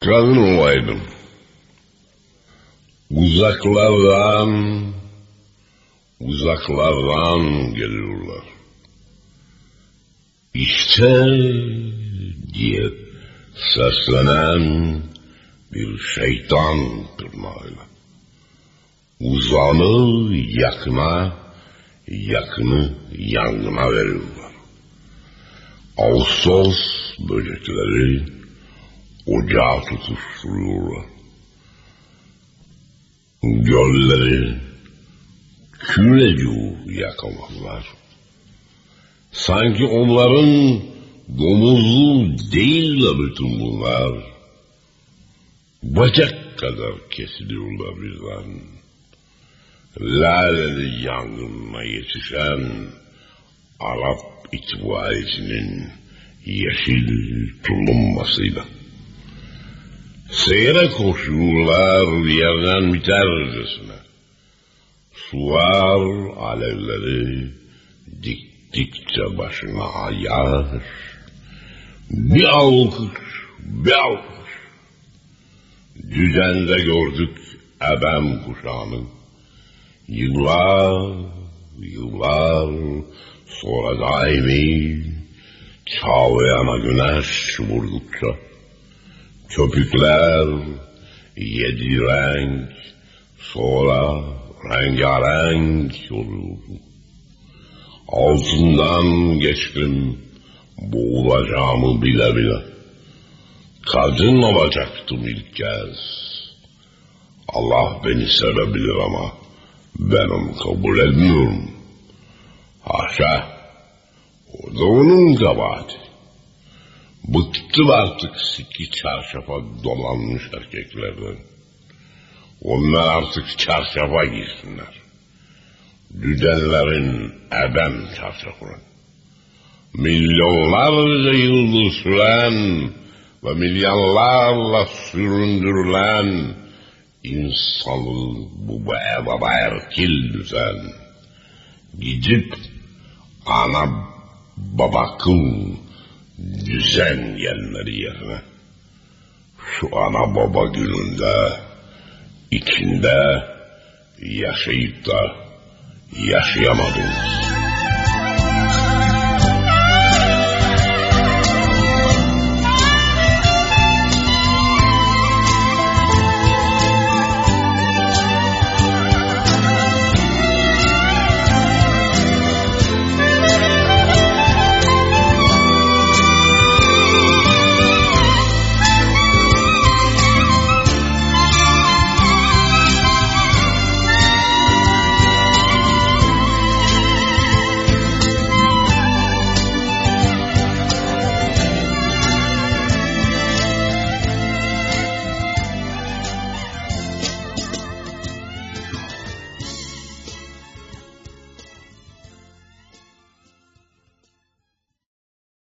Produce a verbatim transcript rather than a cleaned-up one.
kadın olaydım. Uzaklardan, uzaklardan geliyorlar. İşte diye seslenen bir şeytan tırnağıyla. Uzanı yakına, yakını yangına veriyorlar. Ağustos böcekleri ocağı tutuşturuyorlar. Gölleri kül ediyor yakamazlar. Sanki onların domuzlu değil de bütün bunlar. Bacak kadar kesiliyorlar birden. Laleli yangınına yetişen Arap itfaiyesinin yeşil tulummasıyla. Seyre koşuyorlar yerden bitercesine. Sular alevleri diktikçe başına ayar. Bir alkış, bir alkış. Düzende gördük ebem kuşağını. Yıllar, yıllar sonra daimi çağlayana güneş vurdukça köpükler yedi renk sonra rengarenk oluyordu. Altından geçtim boğulacağımı bile bile. Kadın olacaktım ilk kez. Allah beni sevebilir ama ben onu kabul etmiyorum. Haşa, o da onun kabahati. Bıktım artık siki çarşafa dolanmış erkeklerden. Onlar artık çarşafa giysinler. Düdenlerin ebem çarşafına. Milyonlarca yıldır süren ve milyonlarla süründürülen insanı bu baba erkil düzen. Gidip ana babakın düzen gelmeli yerine. Şu ana baba gününde içinde yaşayıp da yaşayamadınız.